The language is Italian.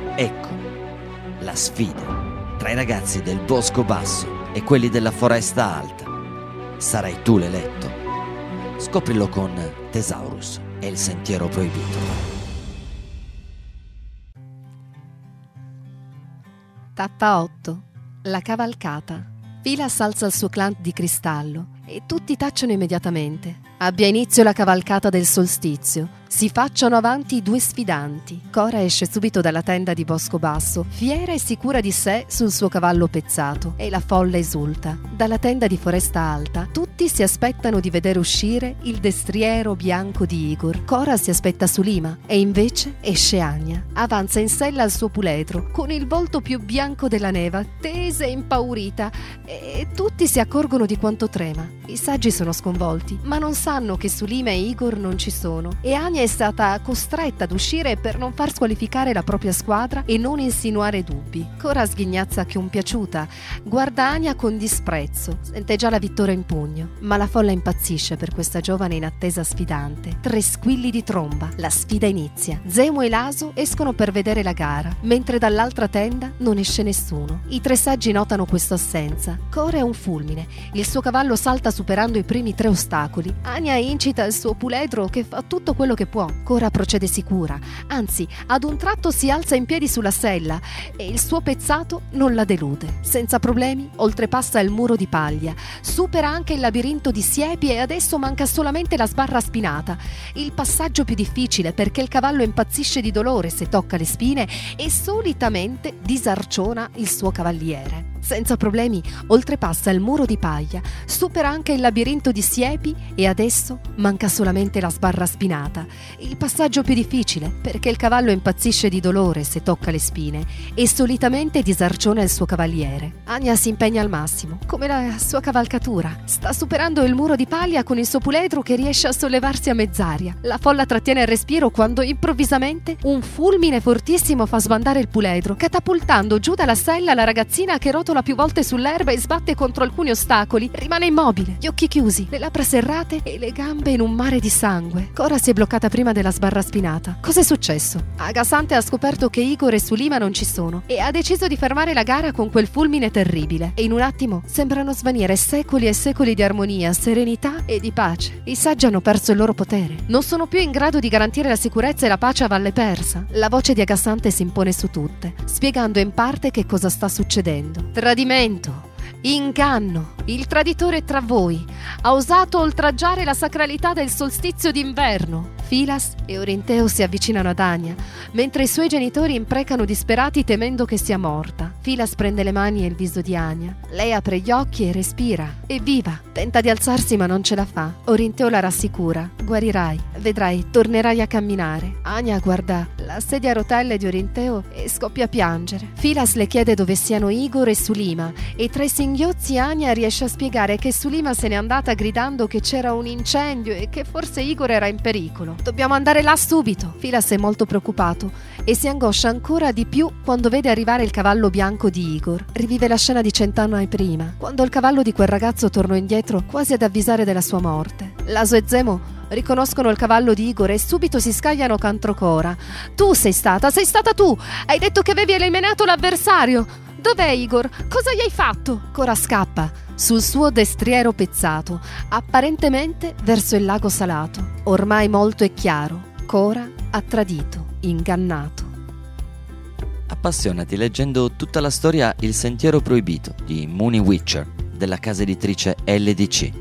Ecco, la sfida tra i ragazzi del Bosco Basso e quelli della Foresta Alta. Sarai tu l'eletto. Scoprilo con Thesaurus e il Sentiero Proibito. Tappa 8. La cavalcata. Filas alza il suo clan di cristallo e tutti tacciono immediatamente. Abbia inizio la cavalcata del solstizio. Si facciano avanti i due sfidanti. Cora esce subito dalla tenda di Bosco Basso, fiera e sicura di sé sul suo cavallo pezzato, e la folla esulta. Dalla tenda di Foresta Alta tutti si aspettano di vedere uscire il destriero bianco di Igor. Cora si aspetta Sulima e invece esce Anya. Avanza in sella al suo puledro, con il volto più bianco della neve, tesa e impaurita, e tutti si accorgono di quanto trema. I saggi sono sconvolti, ma non sanno che Sulima e Igor non ci sono, e Anya è stata costretta ad uscire per non far squalificare la propria squadra e non insinuare dubbi. Cora sghignazza compiaciuta, guarda Anya con disprezzo, sente già la vittoria in pugno, ma la folla impazzisce per questa giovane in attesa sfidante. 3 squilli di tromba, la sfida inizia. Zemo e Laso escono per vedere la gara, mentre dall'altra tenda non esce nessuno. I 3 saggi notano questa assenza. Cora è un fulmine, il suo cavallo salta superando i primi 3 ostacoli. Anya incita il suo puledro che fa tutto quello che può. Cora procede sicura, anzi ad un tratto si alza in piedi sulla sella e il suo pezzato non la delude. Senza problemi oltrepassa il muro di paglia, supera anche il labirinto di siepi e adesso manca solamente la sbarra spinata, il passaggio più difficile perché il cavallo impazzisce di dolore se tocca le spine e solitamente disarciona il suo cavaliere. Senza problemi oltrepassa il muro di paglia, supera anche il labirinto di siepi e adesso manca solamente la sbarra spinata, il passaggio più difficile perché il cavallo impazzisce di dolore se tocca le spine e solitamente disarciona il suo cavaliere. Anya si impegna al massimo, come la sua cavalcatura. Sta superando il muro di paglia con il suo puledro che riesce a sollevarsi a mezz'aria. La folla trattiene il respiro quando improvvisamente un fulmine fortissimo fa sbandare il puledro, catapultando giù dalla sella la ragazzina che rotola più volte sull'erba e sbatte contro alcuni ostacoli. Rimane immobile, gli occhi chiusi, le labbra serrate e le gambe in un mare di sangue. Cora si è bloccata prima della sbarra spinata. Cos'è successo? Agasante ha scoperto che Igor e Sulima non ci sono e ha deciso di fermare la gara con quel fulmine terribile. E in un attimo sembrano svanire secoli e secoli di armonia, serenità e di pace. I saggi hanno perso il loro potere. Non sono più in grado di garantire la sicurezza e la pace a valle persa. La voce di Agasante si impone su tutte, spiegando in parte che cosa sta succedendo. Tradimento, inganno. Il traditore è tra voi. Ha osato oltraggiare la sacralità del solstizio d'inverno. Filas e Orinteo si avvicinano ad Anya, mentre i suoi genitori imprecano disperati temendo che sia morta. Filas prende le mani e il viso di Anya. Lei apre gli occhi e respira. È viva. Tenta di alzarsi ma non ce la fa. Orinteo la rassicura. Guarirai, vedrai, tornerai a camminare. Anya guarda la sedia a rotelle di Orinteo e scoppia a piangere. Filas le chiede dove siano Igor e Sulima e tra i singhiozzi Anya riesce a spiegare che Sulima se n'è andata gridando che c'era un incendio e che forse Igor era in pericolo. Dobbiamo andare là subito. Filas è molto preoccupato e si angoscia ancora di più quando vede arrivare il cavallo bianco di Igor. Rivive la scena di 100 anni prima, quando il cavallo di quel ragazzo tornò indietro quasi ad avvisare della sua morte. Laso e Zemo riconoscono il cavallo di Igor e subito si scagliano contro Cora. Tu sei stata tu! Hai detto che avevi eliminato l'avversario! Dov'è Igor? Cosa gli hai fatto? Cora scappa sul suo destriero pezzato, apparentemente verso il lago salato. Ormai molto è chiaro, Cora ha tradito, ingannato. Appassionati leggendo tutta la storia Il Sentiero Proibito di Mooney Witcher della casa editrice LDC.